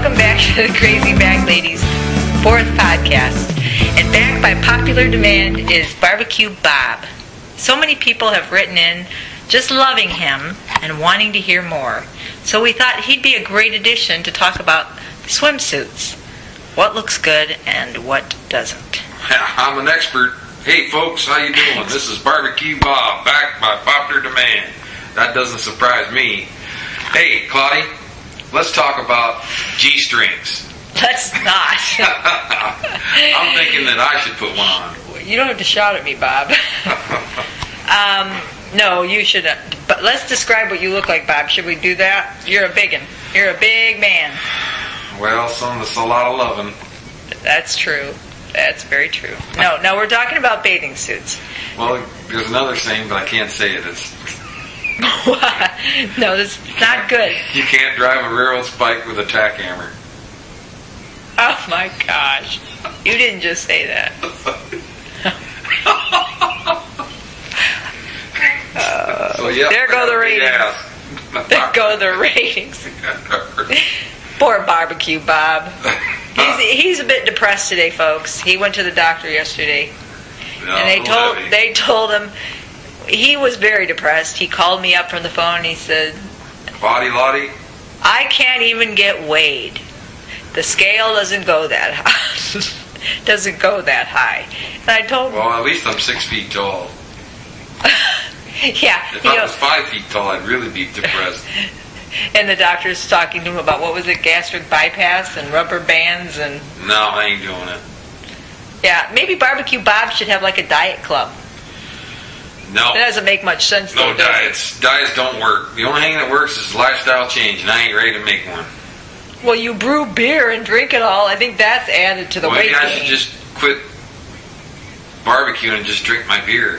Welcome back to the Crazy Bag Ladies' 4th podcast. And back by popular demand is Barbecue Bob. So many people have written in just loving him and wanting to hear more. So we thought he'd be a great addition to talk about swimsuits. What looks good and what doesn't. I'm an expert. Hey folks, how you doing? This is Barbecue Bob, back by popular demand. That doesn't surprise me. Hey, Claudia, let's talk about G-strings. Let's not. I'm thinking that I should put one on. You don't have to shout at me, Bob. No, you shouldn't. But let's describe what you look like, Bob. Should we do that? You're a biggin. You're a big man. Well, that's a lot of loving. That's true. That's very true. No, we're talking about bathing suits. Well, there's another saying, but I can't say it. It's no, this is not good. You can't drive a railroad spike with a tack hammer. Oh my gosh. You didn't just say that. There go the ratings. There go the ratings. Poor Barbecue Bob. He's a bit depressed today, folks. He went to the doctor yesterday, and they told him he was very depressed. He called me up from the phone and he said, Lottie, I can't even get weighed. The scale doesn't go that high. Doesn't go that high. And I told him, well, at least I'm 6 feet tall. Yeah. If I was 5 feet tall, I'd really be depressed. And the doctor's talking to him about, what was it, gastric bypass and rubber bands and... No, I ain't doing it. Yeah, maybe Barbecue Bob should have like a diet club. No. It doesn't make much sense. No diets. Diets don't work. The only thing that works is lifestyle change, and I ain't ready to make one. Well, you brew beer and drink it all. I think that's added to the weight gain. Maybe I should just quit barbecuing and just drink my beer.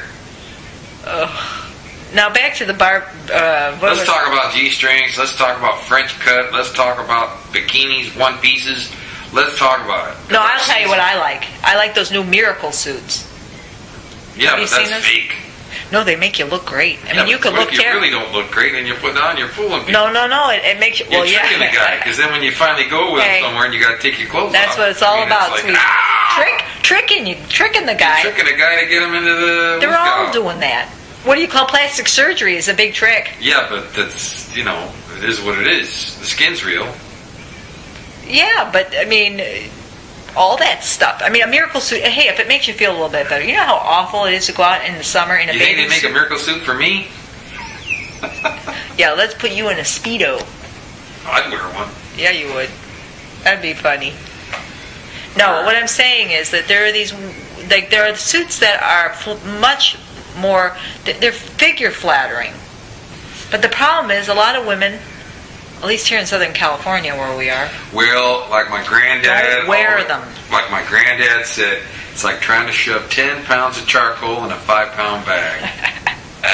Now back to the bar. Let's talk about G-strings. Let's talk about French cut. Let's talk about bikinis, one pieces. Let's talk about it. No, I'll tell you what I like. I like those new Miracle suits. Yeah, but that's fake. No, they make you look great. I mean, you could look terrible. You really don't look great, and you're putting on, you're fooling people. No. It makes you. You're tricking the guy, because then when you finally go with him somewhere, and you got to take your clothes off. That's what it's all about, it's like, tricking the guy. You're tricking a guy to get him into the. They're all doing that. What do you call plastic surgery? Is a big trick. Yeah, but that's it is what it is. The skin's real. Yeah, but I mean, all that stuff. I mean, a Miracle suit. Hey, if it makes you feel a little bit better, you know how awful it is to go out in the summer in a bathing suit. You think they make a Miracle suit for me? Yeah, let's put you in a Speedo. I'd wear one. Yeah, you would. That'd be funny. No, what I'm saying is that there are these, like, there are suits that are much more. They're figure flattering, but the problem is a lot of women, at least here in Southern California where we are. Well, like my granddad. Don't wear them. Like my granddad said, it's like trying to shove 10 pounds of charcoal in a 5-pound bag.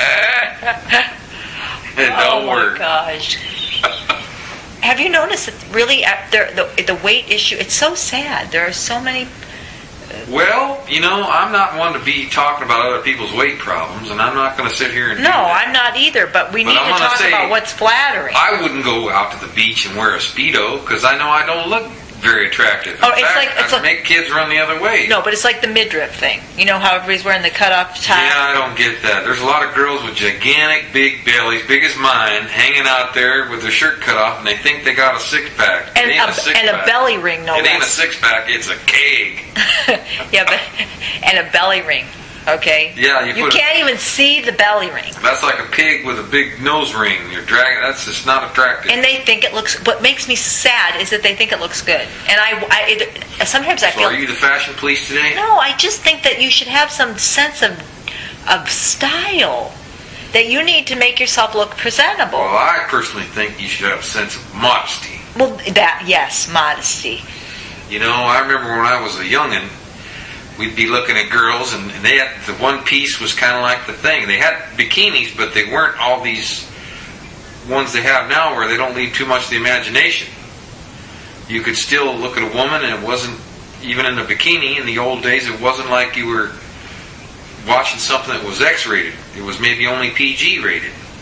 It don't work. Oh my gosh. Have you noticed that really the weight issue, it's so sad. There are so many... Well, I'm not one to be talking about other people's weight problems, and I'm not going to sit here and do that. I'm not either, but we need to talk about what's flattering. I wouldn't go out to the beach and wear a Speedo, because I know I don't look very attractive. In fact, I'd make kids run the other way. No, but it's like the midriff thing. You know how everybody's wearing the cut-off top? Yeah, I don't get that. There's a lot of girls with gigantic big bellies, big as mine, hanging out there with their shirt cut off, and they think they got a six-pack. And a belly ring, no less. It ain't a six-pack, it's a keg. Yeah, and a belly ring. Okay. Yeah, you can't even see the belly ring. That's like a pig with a big nose ring. You're dragging. That's just not attractive. And they think it looks. What makes me sad is that they think it looks good. And sometimes I feel. Are you the fashion police today? No, I just think that you should have some sense of style. That you need to make yourself look presentable. Well, I personally think you should have a sense of modesty. Well, modesty. I remember when I was a youngin'. We'd be looking at girls, and they had the one piece was kind of like the thing. They had bikinis, but they weren't all these ones they have now, where they don't leave too much to the imagination. You could still look at a woman, and it wasn't even in a bikini. In the old days, it wasn't like you were watching something that was X-rated. It was maybe only PG rated.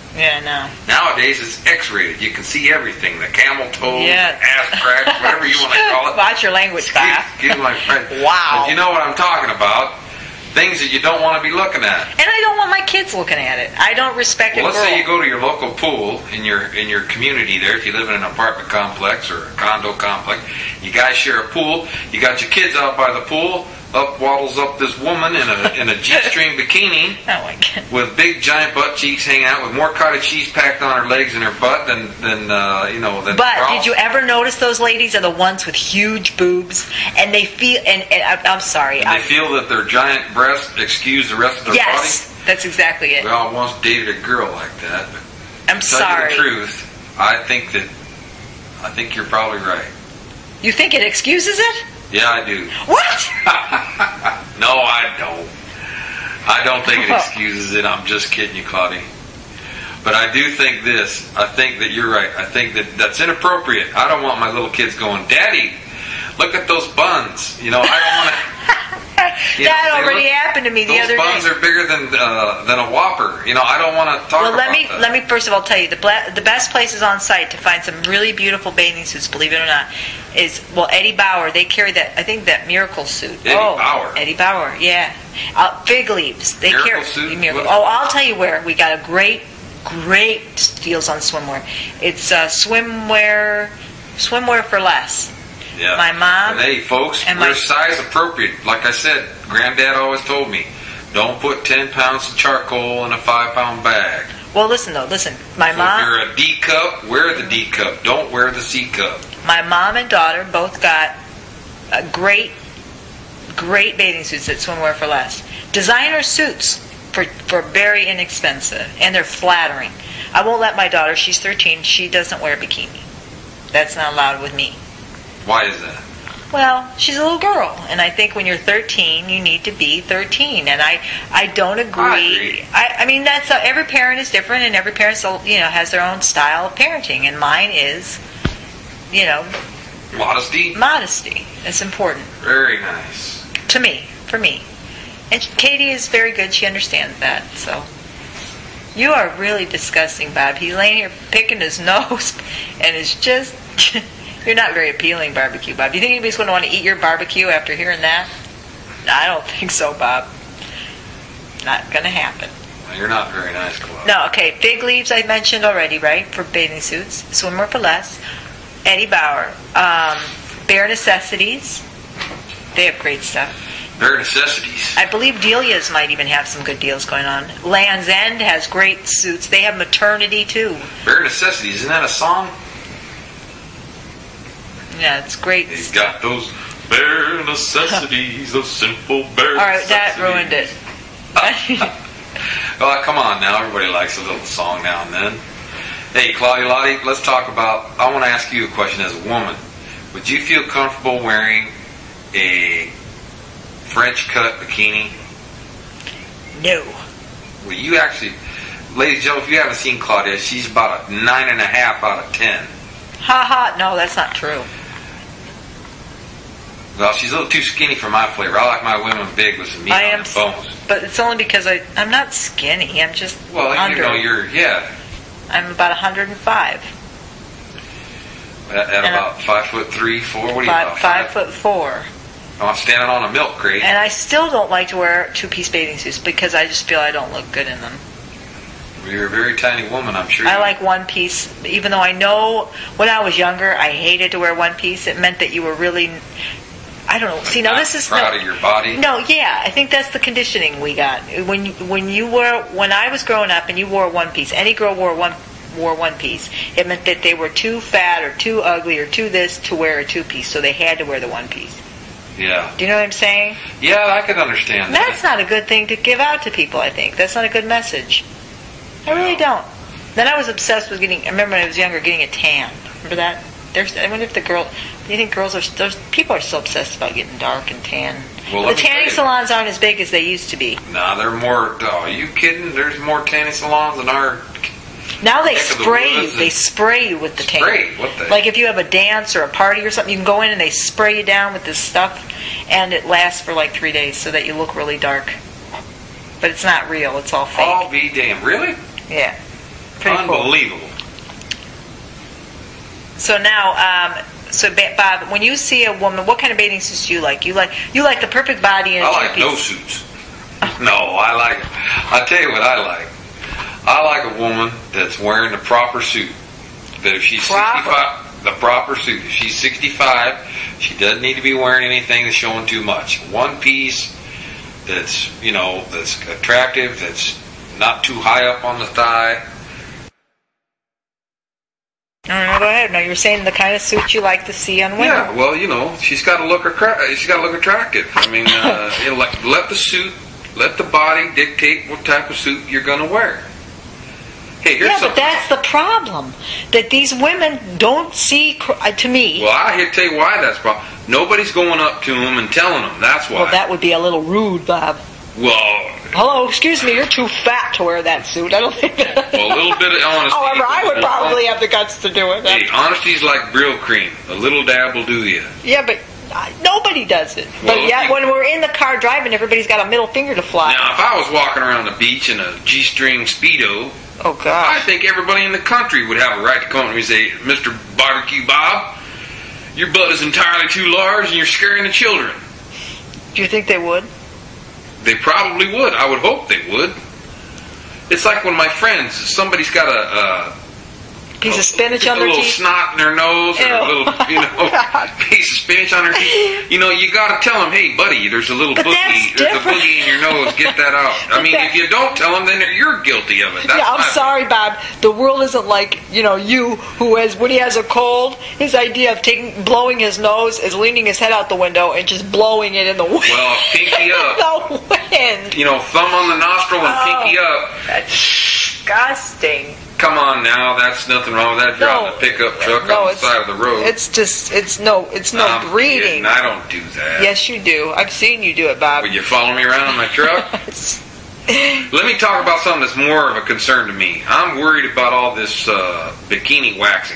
Yeah, no. Nowadays it's X-rated. You can see everything. The camel toes, Yeah. ass cracks, whatever you want to call it. Watch your language, Bob. Excuse my French. Wow. But you know what I'm talking about. Things that you don't want to be looking at. And I don't want my kids looking at it. I don't respect a Well, let's girl. say you go to your local pool in your community there. If you live in an apartment complex or a condo complex, you guys share a pool. You got your kids out by the pool. Up waddles up this woman in a G-string bikini Oh my God. with big giant butt cheeks hanging out, with more cottage cheese packed on her legs and her butt than But did you ever notice those ladies are the ones with huge boobs, and they feel and I'm sorry. And they feel that their giant breasts excuse the rest of their Yes, that's exactly it. body. Well, I once dated a girl like that. But I'm to tell sorry. you the truth, I think you're probably right. You think it excuses it? Yeah, I do. What? No, I don't. I don't think it excuses it. I'm just kidding you, Claudia. But I do think this. I think that you're right. I think that's inappropriate. I don't want my little kids going, Daddy, look at those buns. I don't want to. That already happened to me the other day. Those buns are bigger than a Whopper. I don't want to talk about that. Let me first of all tell you the best places on site to find some really beautiful bathing suits, believe it or not, is Eddie Bauer. They carry that, I think, that Miracle suit. Eddie Bauer, yeah. Fig Leaves. They Miracle carry suit? Miracle. Oh, I'll tell you where we got a great deals on swimwear. It's swimwear for less. Yeah. My mom. And hey, folks, we're size appropriate. Like I said, Granddad always told me, don't put 10 pounds of charcoal in a 5-pound bag. Well, listen. My mom. If you're a D cup, wear the D cup. Don't wear the C cup. My mom and daughter both got great bathing suits at Swimwear for Less. Designer suits for very inexpensive, and they're flattering. I won't let my daughter, she's 13, she doesn't wear a bikini. That's not allowed with me. Why is that? Well, she's a little girl, and I think when you're 13, you need to be 13. And I don't agree. I mean, that's every parent is different, and every parent has their own style of parenting, and mine is, Modesty. modesty. It's important Very nice. for me. And Katie is very good. She understands that. So you are really disgusting, Bob. He's laying here picking his nose, and it's just. You're not very appealing, Barbecue Bob. Do you think anybody's going to want to eat your barbecue after hearing that? I don't think so, Bob. Not going to happen. Well, you're not very nice, Claude. No, okay. Fig Leaves I mentioned already, right? For bathing suits. Swimwear for Less. Eddie Bauer. Bare Necessities. They have great stuff. Bare Necessities. I believe Delia's might even have some good deals going on. Land's End has great suits. They have maternity, too. Bare Necessities. Isn't that a song? Yeah, it's great. He's got those bare necessities, those simple bare All right, necessities. that ruined it. Oh, come on now. Everybody likes a little song now and then. Hey, Claudia Lottie, let's talk about... I want to ask you a question as a woman. Would you feel comfortable wearing a French cut bikini? No. Well, you actually... Ladies and gentlemen, if you haven't seen Claudia, she's about a 9.5 out of 10. Ha ha, no, that's not true. Well, she's a little too skinny for my flavor. I like my women big with some meat on the bones. But it's only because I'm not skinny. I'm just under. I'm about 105. At about 5'3", 4. What are you about? 5'4". I'm standing on a milk crate. And I still don't like to wear two-piece bathing suits because I just feel I don't look good in them. You're a very tiny woman, I'm sure. I like one piece, even though I know when I was younger I hated to wear one piece. It meant that you were really, I don't know. See, now this is proud of your body. No, yeah, I think that's the conditioning we got. When I was growing up and you wore one piece, any girl wore one piece. It meant that they were too fat or too ugly or too this to wear a two-piece, so they had to wear the one piece. Yeah. Do you know what I'm saying? Yeah, I can understand that. That's not a good thing to give out to people, I think. That's not a good message. I really don't. Then I was obsessed with I remember when I was younger, getting a tan. Remember that? I wonder if do you think people are still obsessed about getting dark and tan? Well, the tanning salons aren't as big as they used to be. Nah, they're more, are you kidding? There's more tanning salons than our... Now they spray you. They spray you with the tan. Spray? What the... Like if you have a dance or a party or something, you can go in and they spray you down with this stuff, and it lasts for like 3 days so that you look really dark. But it's not real. It's all fake. I'll be damned. Really? Yeah. Pretty Unbelievable. Cool. So now, Bob, when you see a woman, what kind of bathing suits do you like? You like the perfect body and I like no suits. No, I'll tell you what I like. I like a woman that's wearing the proper suit. That if she's 65, the proper suit. If she's 65, she doesn't need to be wearing anything that's showing too much. One piece that's, that's attractive, that's not too high up on the thigh. All right, go ahead. Now you're saying the kind of suit you like to see on women. Yeah, well, she's got to look attractive. I mean, let the body dictate what type of suit you're going to wear. Hey, here's something. But that's the problem. That these women don't see, to me. Well, I tell you why that's the problem. Nobody's going up to them and telling them. That's why. Well, that would be a little rude, Bob. Well... Hello, excuse me, you're too fat to wear that suit. I don't think that... Well, a little bit of honesty. However, I would probably have the guts to do it. Hey, honesty's like Brill cream. A little dab will do you. Yeah, but nobody does it. Well, but yet, when we're in the car driving, everybody's got a middle finger to fly. Now, if I was walking around the beach in a G-string Speedo... Oh, gosh. I think everybody in the country would have a right to come to me and say, Mr. Barbecue Bob, your butt is entirely too large and you're scaring the children. Do you think they would? They probably would. I would hope they would. It's like when my friends, somebody's got a piece of spinach on their teeth. A little snot in their nose, or a little, piece of spinach on their teeth. You got to tell them, hey, buddy, there's a little boogie. There's a boogie in your nose. Get that out. I mean, if you don't tell them, then you're guilty of it. That's I'm sorry, Bob. The world isn't like, you, who has, when he has a cold, his idea of blowing his nose is leaning his head out the window and just blowing it in the wind. Well, pinky up. The wind. Thumb on the nostril and pinky up. That's disgusting. Come on now, that's nothing wrong with that. If you're on the pickup truck on the side of the road. It's no breeding. Kidding. I don't do that. Yes, you do. I've seen you do it, Bob. Will you follow me around in my truck? Let me talk about something that's more of a concern to me. I'm worried about all this bikini waxing.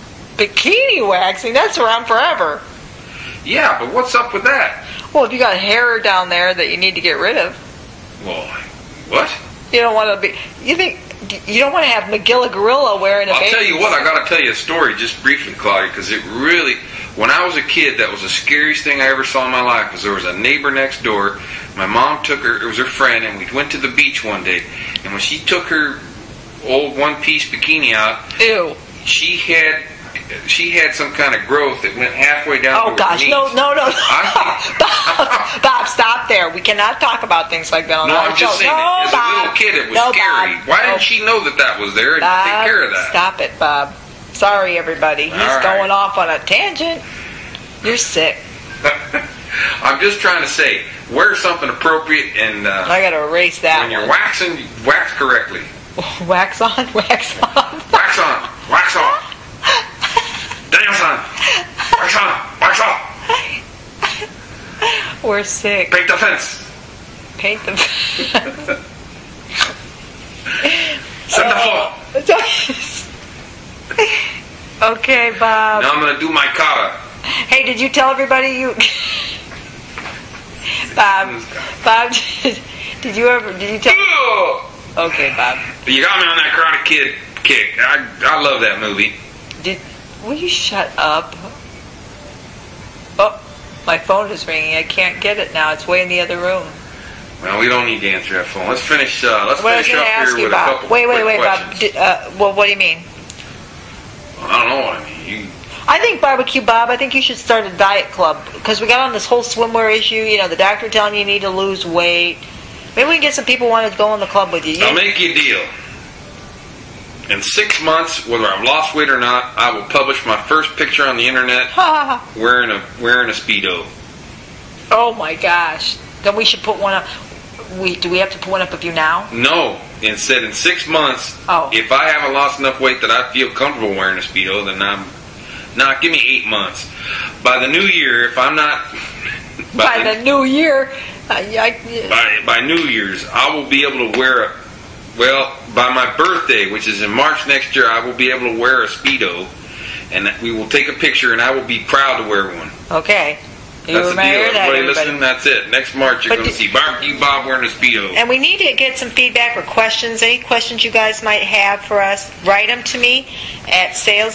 Bikini waxing? That's around forever. Yeah, but what's up with that? Well, if you got hair down there that you need to get rid of. Well, what? You don't want to be... You don't want to have McGilla Gorilla wearing a bathing suit. I'll tell you what, I got to tell you a story just briefly, Claudia, because it really... When I was a kid, that was the scariest thing I ever saw in my life, because there was a neighbor next door. My mom took her... It was her friend, and we went to the beach one day. And when she took her old one-piece bikini out... Ew. She had some kind of growth that went halfway down to her knees. No. Bob, stop there. We cannot talk about things like that on I'm just saying, as a little kid, it was scary. Bob, why didn't she know that was there and take care of that? Stop it, Bob. Sorry, everybody. He's going off on a tangent. You're sick. I'm just trying to say, wear something appropriate and... I got to erase that when you're waxing, wax correctly. Wax on, wax on. Wax on, wax off. Dance on. Wax on, wax off. We're sick. Paint the fence. Paint the fence. Set the floor. Okay, Bob. Now I'm going to do my kata. Hey, did you tell everybody you... Bob, did you tell... Okay, Bob. You got me on that Karate Kid kick. I love that movie. Will you shut up? Oh, my phone is ringing. I can't get it now. It's way in the other room. Well, we don't need to answer that phone. Let's finish. Let's finish up here with Bob. a couple. Wait, questions. Bob. Well, what do you mean? I don't know what I mean. I think Barbecue Bob. I think you should start a diet club because we got on this whole swimwear issue. The doctor telling you need to lose weight. Maybe we can get some people who want to go in the club with you. I'll make you a deal. In 6 months, whether I've lost weight or not, I will publish my first picture on the internet wearing a Speedo. Oh my gosh! Then we should put one up. Do we have to put one up of you now? No. Instead, in 6 months, if I haven't lost enough weight that I feel comfortable wearing a Speedo, then give me 8 months. By the new year, if I'm not... By the new year... By New Year's, I will be able to wear by my birthday, which is in March next year, I will be able to wear a Speedo, and we will take a picture, and I will be proud to wear one. Okay. You That's the deal. remember that, Everybody everybody? listening, that's it. Next March, you're going to see Barbecue Bob wearing a Speedo. And we need to get some feedback or questions. Any questions you guys might have for us, write them to me at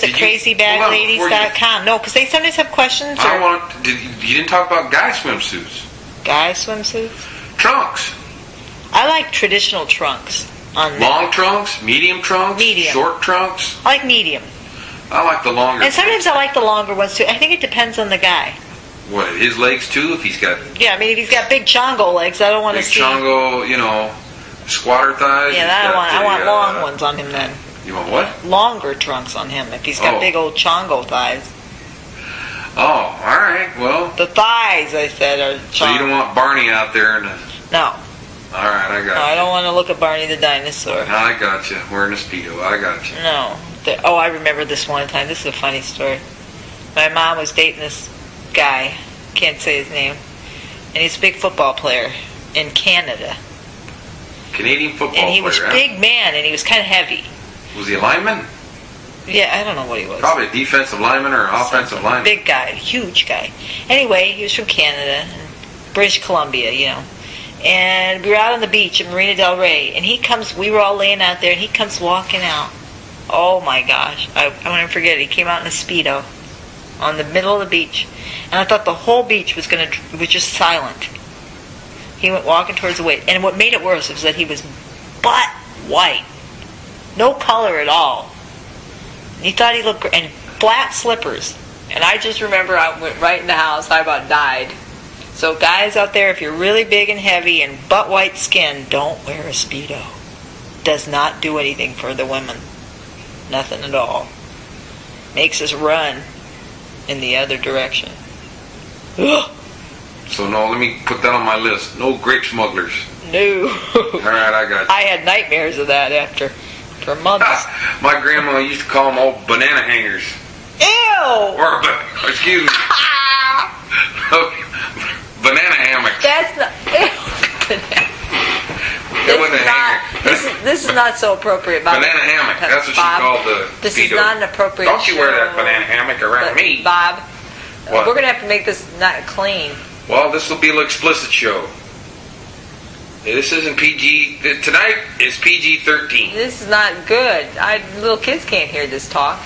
sales@crazybaggladies.com. No, because they sometimes have questions. You didn't talk about guy swimsuits. Guy swimsuits? Trunks. I like traditional trunks. Long trunks, medium trunks, Medium. short trunks. I like medium. I like the longer. And sometimes I like the longer ones too. I think it depends on the guy. What, his legs too? If he's got Yeah, I mean, if he's got big chongo legs, I don't want to big see. chongo, squatter thighs. Yeah, I want long ones on him then. You want what? Longer trunks on him if he's got big old chongo thighs. Oh, all right. Well, The thighs, I said, are chongo. so you don't want Barney out there in the. No. All right, I got No, you. I don't want to look at Barney the dinosaur. I got you. Wearing a Speedo. I got you. No. I remember this one time. This is a funny story. My mom was dating this guy. Can't say his name. And he's a big football player in Canada. Canadian football player. And he was a huh? big man, and he was kind of heavy. Was he a lineman? Yeah, I don't know what he was. Probably a defensive lineman or an offensive lineman. Big guy, huge guy. Anyway, he was from Canada, British Columbia, And we were out on the beach at Marina Del Rey, and we were all laying out there, and he comes walking out. Oh my gosh, I won't even forget it. He came out in a Speedo on the middle of the beach, and I thought the whole beach was just silent. He went walking towards the wave, and what made it worse was that he was butt white, no color at all. He thought he looked great, and flat slippers. And I just remember I went right in the house. I about died. So guys out there, if you're really big and heavy and butt white skin, don't wear a Speedo. Does not do anything for the women. Nothing at all. Makes us run in the other direction. Ugh. So no, let me put that on my list. No grape smugglers. No. All right, I got you. I had nightmares of that for months. My grandma used to call them old banana hangers. Ew! Or, excuse me. Banana hammocks. That's not... It wasn't a hanger. This is not so appropriate, Bob. Banana hammock. That's what she Bob, called the This Speedo. is not an appropriate Don't you wear that show, banana hammock around but, me. Bob. What? We're going to have to make this not clean. Well, this will be an explicit show. This isn't PG. Tonight is PG-13. This is not good. Little kids can't hear this talk.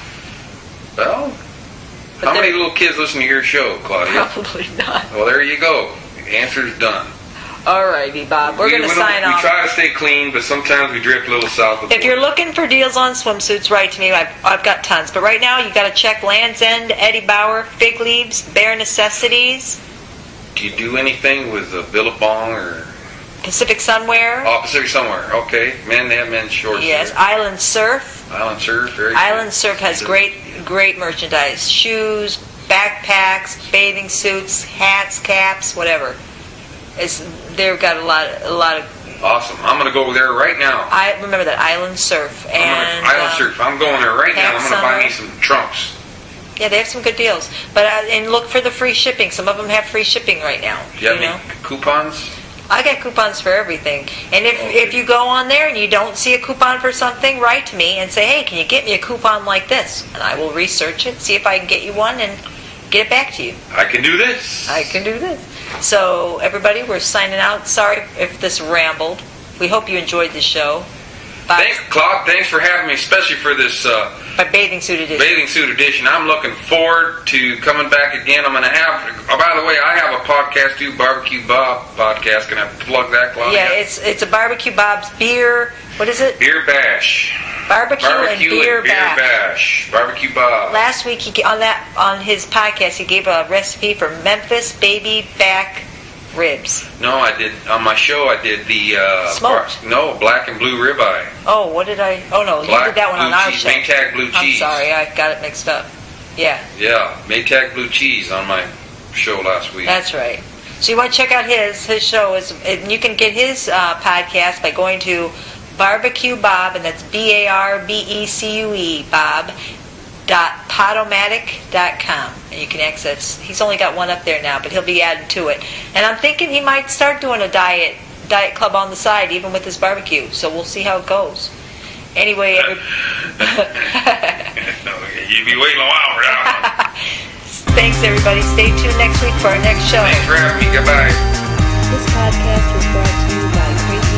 Well, But how many they're- little kids listen to your show, Claudia? Probably not. Well, there you go. The answer's done. Alrighty, Bob. We're going to sign off. We try to stay clean, but sometimes we drift a little south of the If you're looking for deals on swimsuits, write to me. I've got tons. But right now, you got to check Land's End, Eddie Bauer, Fig Leaves, Bare Necessities, Do you do anything with Billabong or Pacific Sunwear. Pacific somewhere? Okay. Men, they have men's shorts. Yes, there. Island Surf. Island Surf. Very Island good. Surf has great merchandise. Shoes, backpacks, bathing suits, hats, caps, whatever. They've got a lot of. Awesome. I'm going to go over there right now. I remember that Island Surf and Island Surf. I'm going there right now. I'm going to buy me Summer. some trunks. Yeah, they have some good deals. But and look for the free shipping. Some of them have free shipping right now. Do you have any coupons? I got coupons for everything. And if you go on there and you don't see a coupon for something, write to me and say, hey, can you get me a coupon like this? And I will research it, see if I can get you one, and get it back to you. I can do this. I can do this. So, everybody, we're signing out. Sorry if this rambled. We hope you enjoyed the show. Bye. Thanks, Claude. Thanks for having me, especially for this My bathing suit edition. bathing suit edition. I'm looking forward to coming back again. I'm going to have, by the way, I have a podcast too, Barbecue Bob podcast. Can I plug that, Claudia? Yeah, it's a Barbecue Bob's beer. What is it? Beer Bash. Barbecue and Beer Bash. Barbecue Bob. Last week on his podcast he gave a recipe for Memphis baby back ribs. No, I did on my show. I did the Smoked. black and blue ribeye. Oh, what did I? Oh no, Black, you did that one blue on our cheese, show. Maytag blue I'm cheese. sorry, I got it mixed up. Yeah, Yeah, Maytag blue cheese on my show last week. that's right. So you want to check out his show and you can get his podcast by going to Barbecue Bob, and that's BARBECUE Bob.podomatic.com, and you can access. He's only got one up there now, but he'll be adding to it. And I'm thinking he might start doing a diet club on the side, even with his barbecue. So we'll see how it goes. Anyway, You'd be waiting a while for that one. Thanks, everybody. Stay tuned next week for our next show. Thanks for having me. Goodbye. This podcast was brought to you by Crazy